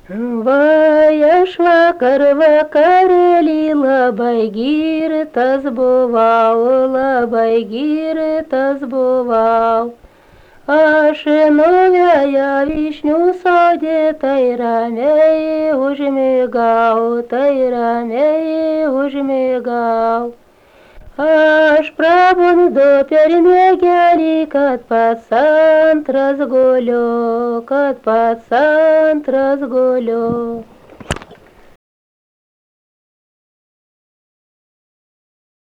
Aš vakar vakarėlį labai girtas buvau, labai girtas buvau. Aš naująją vyšnių sodė, tai ramiai užmigau, tai ramiai užmigau. Aš prabundu per miegelį, kad pats antras guliu, kad pats antras guliu.